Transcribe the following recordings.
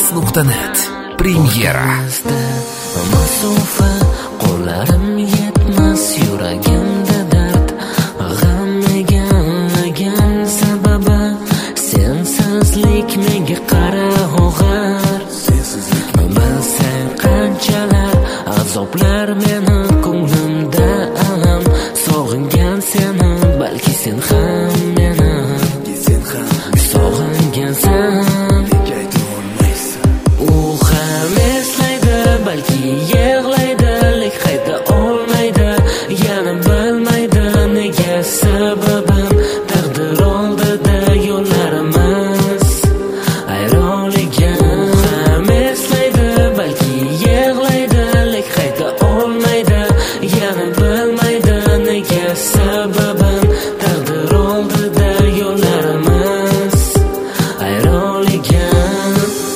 Uzhitz.net Premyera. Masofa, qo'llarim yetmas, yuragimda dard, g'am egallagan sababi sensizlik menga qara og'ir. Bilsang qanchalar azoblar meni ko'nglimda alam, sog'ingan seni, balki sen ham meni sog'ingansan. Balki yig'laydi, lek qayta olmaydi, yana bilmaydi nega sababim. Taqdir oldida yo'llarimiz ayronligan. Ham eslaydi, balki yig'laydi, lek qayta olmaydi, yana bilmaydi nega sababim. Taqdir oldida yo'llarimiz ayronligan.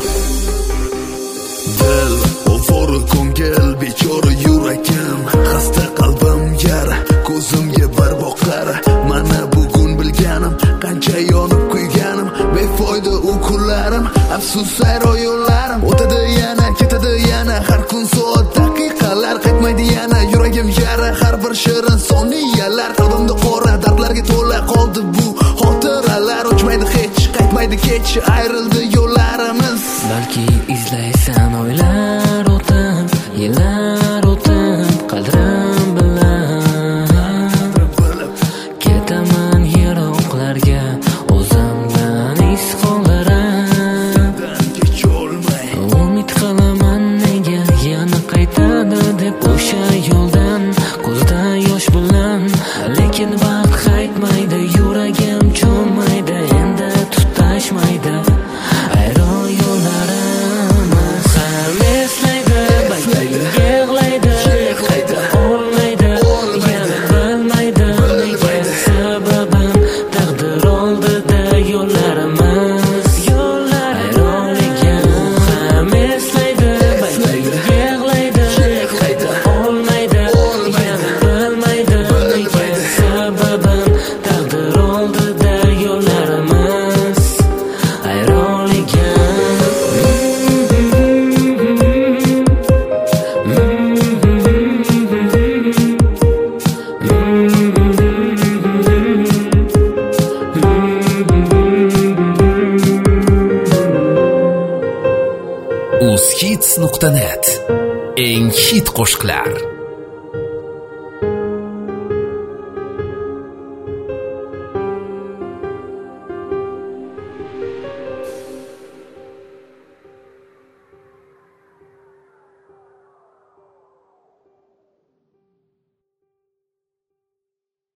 Ko'ngil bechora yuragim, xasta qalbim yara, ko'zimga bir boqar. Mana bugun bilganim, qancha yonib kuyganim, befoyda u kunlarim, afsus sayro yo'llarim. O'tadi yana, ketadi yana, har kun soat daqiqalar, qaytmaydi yana yuragim yara. Har bir shirin soniyalar qalbimda qora dardlarga to'la qoldi bu xotiralar. O'chmaydi hech, qaytmaydi kech, ayrildi yo'llarimiz. Balki izlaysan oylar o'tib, yillar o'tib, qadrim bilan ketaman yiroqlarga, o'zimdan iz qoldirib. Umid qilaman nega yana qaytadi deb o'sha yo'ldan, ko'zda yosh bilan, lekin vaqt qaytmaydi, yuragim cho'maydi, endi tutashmaydi ayron yo'llarimiz. Ham eslaydi, balki yig'laydi, lek qayta olmaydi, yana bilmaydi nega sababim. Taqdir oldida yo'llarimiz ayronligan. Ham eslaydi, balki yig'laydi, lek qayta olmaydi, yana bilmaydi nega sababim. Taqdir oldida yo'llarimiz ayronligan. Uzhitz.net eng hit qo'shiqlar.